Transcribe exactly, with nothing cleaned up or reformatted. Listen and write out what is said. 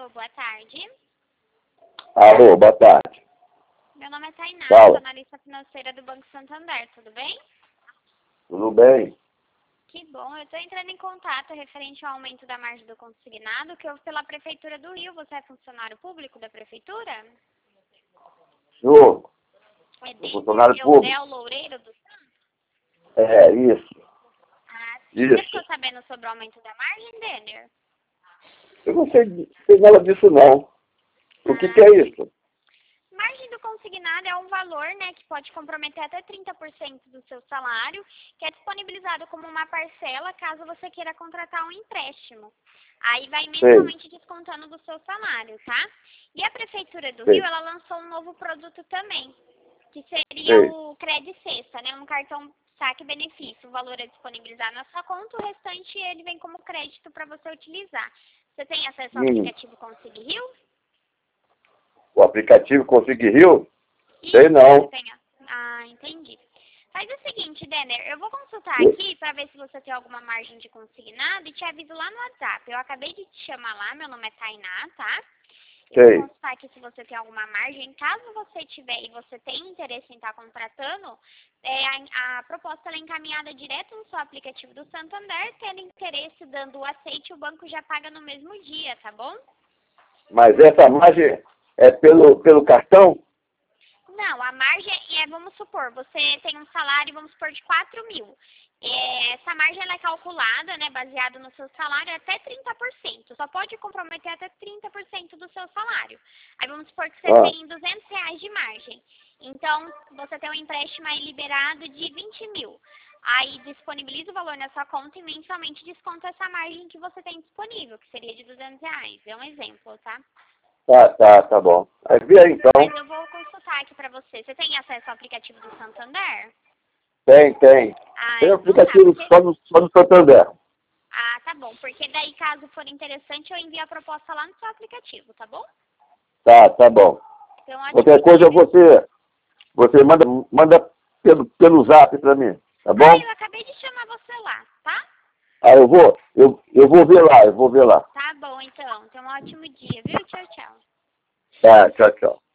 Alô, boa tarde. Alô, boa tarde. Meu nome é Tainá, Fala. sou analista financeira do Banco Santander, tudo bem? Tudo bem? Que bom, eu estou entrando em contato referente ao aumento da margem do consignado que houve pela Prefeitura do Rio. Você é funcionário público da Prefeitura? Senhor, É sou de funcionário público. Eudel Loureiro do Santos? É, isso. Ah, sim. Você Isso. ficou sabendo sobre o aumento da margem, Denner? Eu não sei, sei nada disso, não. O que, que Ah, é isso? margem do consignado é um valor, né, que pode comprometer até trinta por cento do seu salário, que é disponibilizado como uma parcela caso você queira contratar um empréstimo. Aí vai Sei, mensalmente descontando do seu salário, tá? E a Prefeitura do Rio, sei, ela lançou um novo produto também, que seria sei. o Cred Sexta, né, um cartão saque benefício. O valor é disponibilizado na sua conta, o restante ele vem como crédito para você utilizar. Você tem acesso ao Hum, aplicativo Consig Rio? o aplicativo Consig Rio? Sei Isso, você não. tem. a- Ah, entendi. Faz o seguinte, Denner, eu vou consultar Eu- aqui para ver se você tem alguma margem de consignado e te aviso lá no WhatsApp. Eu acabei de te chamar lá, meu nome é Tainá, tá? Eu vou Sei. consultar aqui se você tem alguma margem. Caso você tiver e você tenha interesse em estar contratando, é, a, a proposta ela é encaminhada direto no seu aplicativo do Santander. Tendo interesse, dando o aceite, o banco já paga no mesmo dia, tá bom? Mas essa margem é pelo, pelo cartão? Não, a margem é, vamos supor, você tem um salário, vamos supor, de quatro mil. É, essa margem ela é calculada, né, baseada no seu salário, até trinta por cento. Só pode comprometer até trinta por cento do seu salário. Aí vamos supor que você Ah, tem duzentos reais de margem. Então, você tem um empréstimo aí liberado de vinte mil. Aí disponibiliza o valor na sua conta e mensalmente desconta essa margem que você tem disponível, que seria de duzentos reais. É um exemplo, tá? tá, tá, tá bom. Aí vê aí Mas então. eu vou consultar aqui pra você. Você tem acesso ao aplicativo do Santander? Tem, tem. Ah, Tem então tá, aplicativo porque... só no, só no Santander. Ah, tá bom. Porque daí, caso for interessante, eu envio a proposta lá no seu aplicativo, tá bom? Tá, tá bom. Então, um ótimo Qualquer coisa dia, viu? você, você manda, manda pelo, pelo zap pra mim, tá Ah, bom? eu acabei de chamar você lá, tá? Aí eu vou, eu, eu vou ver lá, eu vou ver lá. Tá bom, então. Então, um ótimo dia, viu? Tchau, tchau. Tá, tchau, tchau.